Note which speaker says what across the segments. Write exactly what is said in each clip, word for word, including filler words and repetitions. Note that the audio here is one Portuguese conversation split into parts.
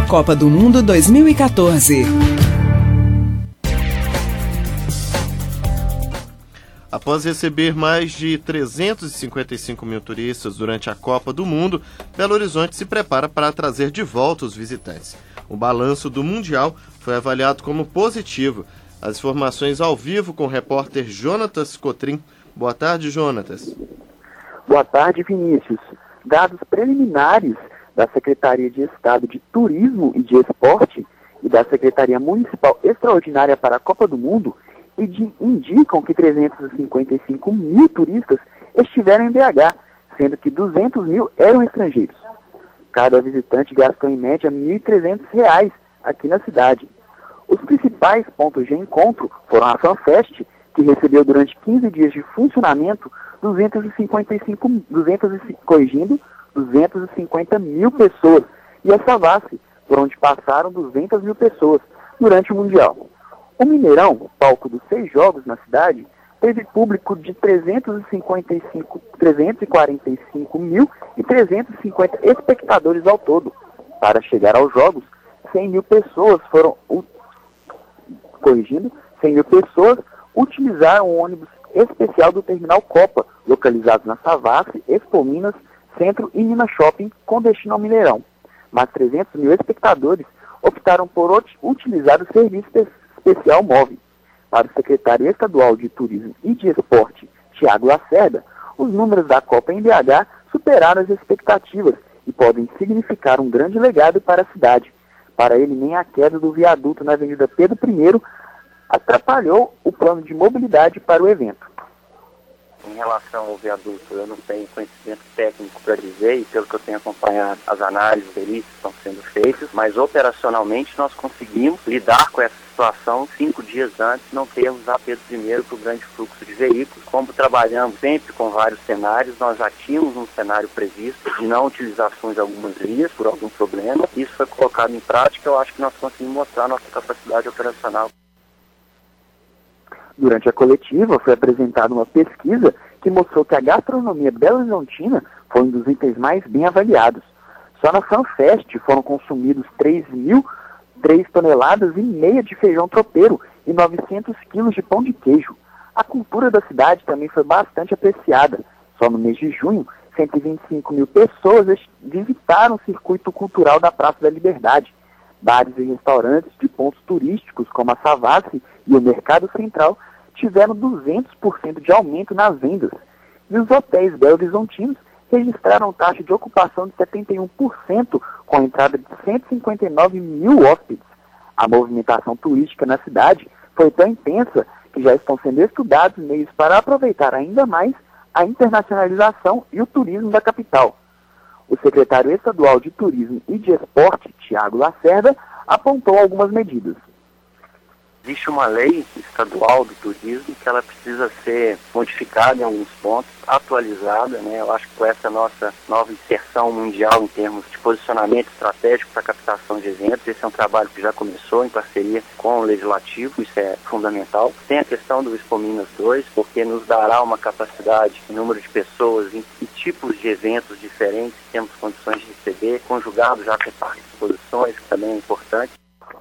Speaker 1: Copa do Mundo dois mil e quatorze.
Speaker 2: Após receber mais de trezentos e cinquenta e cinco mil turistas durante a Copa do Mundo, Belo Horizonte se prepara para trazer de volta os visitantes. O balanço do Mundial foi avaliado como positivo. As informações ao vivo com o repórter Jonatas Cotrim. Boa tarde, Jonatas.
Speaker 3: Boa tarde, Vinícius. Dados preliminares da Secretaria de Estado de Turismo e de Esporte e da Secretaria Municipal Extraordinária para a Copa do Mundo indicam que trezentos e cinquenta e cinco mil turistas estiveram em B H, sendo que duzentos mil eram estrangeiros. Cada visitante gastou em média mil e trezentos reais aqui na cidade. Os principais pontos de encontro foram a FanFest, que recebeu durante quinze dias de funcionamento duzentos e cinquenta e cinco, duzentos, corrigindo, duzentos e cinquenta mil pessoas, e a Savassi, por onde passaram duzentas mil pessoas durante o Mundial. O Mineirão, palco dos seis jogos na cidade, teve público de trezentos e cinquenta e cinco, trezentos e quarenta e cinco mil e trezentos e cinquenta espectadores ao todo. Para chegar aos jogos, cem mil pessoas foram, corrigindo, cem mil pessoas utilizaram o ônibus especial do Terminal Copa, localizado na Savassi, Expo Minas, Centro e Minas Shopping, com destino ao Mineirão. Mas trezentos mil espectadores optaram por utilizar o serviço especial móvel. Para o secretário estadual de Turismo e de Esporte, Tiago Lacerda, os números da Copa em B H superaram as expectativas e podem significar um grande legado para a cidade. Para ele, nem a queda do viaduto na Avenida Pedro I atrapalhou o plano de mobilidade para o evento.
Speaker 4: Em relação ao viaduto, eu não tenho conhecimento técnico para dizer, e pelo que eu tenho acompanhado, as análises perícias estão sendo feitas, mas operacionalmente nós conseguimos lidar com essa situação cinco dias antes, não termos a Pedro I para o grande fluxo de veículos. Como trabalhamos sempre com vários cenários, nós já tínhamos um cenário previsto de não utilização de algumas vias por algum problema. Isso foi colocado em prática, eu acho que nós conseguimos mostrar nossa capacidade operacional.
Speaker 3: Durante a coletiva, foi apresentada uma pesquisa que mostrou que a gastronomia belo-horizontina foi um dos itens mais bem avaliados. Só na FanFest foram consumidos três mil três toneladas e meia de feijão tropeiro e novecentos quilos de pão de queijo. A cultura da cidade também foi bastante apreciada. Só no mês de junho, cento e vinte e cinco mil pessoas visitaram o circuito cultural da Praça da Liberdade. Bares e restaurantes de pontos turísticos como a Savassi e o Mercado Central tiveram duzentos por cento de aumento nas vendas. E os hotéis belo-horizontinos registraram taxa de ocupação de setenta e um por cento, com a entrada de cento e cinquenta e nove mil hóspedes. A movimentação turística na cidade foi tão intensa que já estão sendo estudados meios para aproveitar ainda mais a internacionalização e o turismo da capital. O secretário estadual de Turismo e de Esporte, Tiago Lacerda, apontou algumas medidas.
Speaker 4: Existe uma lei estadual do turismo que ela precisa ser modificada em alguns pontos, atualizada, né? Eu acho que com essa nossa nova inserção mundial em termos de posicionamento estratégico para captação de eventos, esse é um trabalho que já começou em parceria com o Legislativo, isso é fundamental. Tem a questão do Expo Minas dois, porque nos dará uma capacidade, um número de pessoas em, em tipos de eventos diferentes, temos condições de receber, conjugado já com parques de exposições, que também é importante.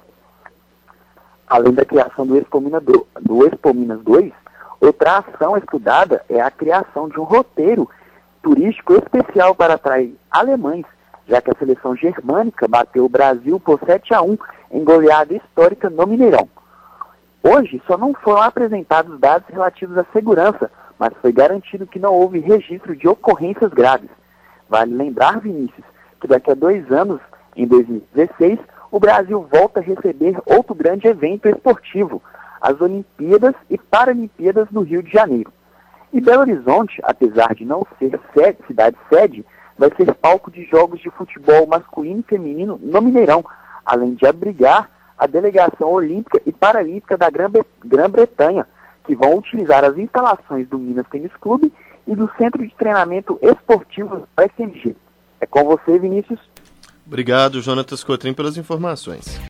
Speaker 3: Além da criação do Expo Minas, do, do Expo Minas dois, outra ação estudada é a criação de um roteiro turístico especial para atrair alemães, já que a seleção germânica bateu o Brasil por sete a um em goleada histórica no Mineirão. Hoje só não foram apresentados dados relativos à segurança, mas foi garantido que não houve registro de ocorrências graves. Vale lembrar, Vinícius, que daqui a dois anos, em dois mil e dezesseis, o Brasil volta a receber outro grande evento esportivo, as Olimpíadas e Paralimpíadas no Rio de Janeiro. E Belo Horizonte, apesar de não ser sede, cidade-sede, vai ser palco de jogos de futebol masculino e feminino no Mineirão, além de abrigar a delegação olímpica e paralímpica da Grã-Bretanha, que vão utilizar as instalações do Minas Tênis Clube e do Centro de Treinamento Esportivo U F M G. É com você, Vinícius.
Speaker 2: Obrigado, Jonatas Cotrim, pelas informações.